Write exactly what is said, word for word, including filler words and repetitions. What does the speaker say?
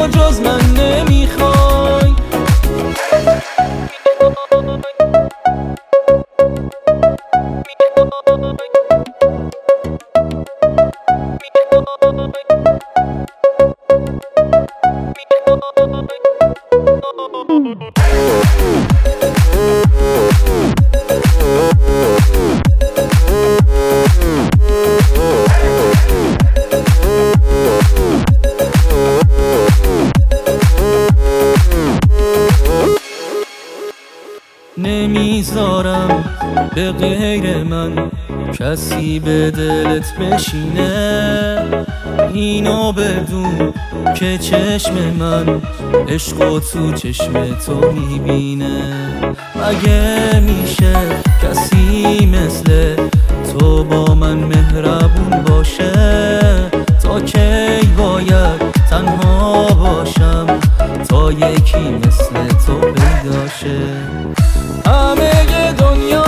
تو جز من نمیخوای. نمیذارم به غیر من کسی به دلت بشینه، اینو بدون که چشم من عشق و تو چشم تو میبینه. مگه میشه کسی مثل تو با من مهربون باشه؟ تا کی باید تنها باشم تا یکی مثل تو پیدا شه؟ همه دنیا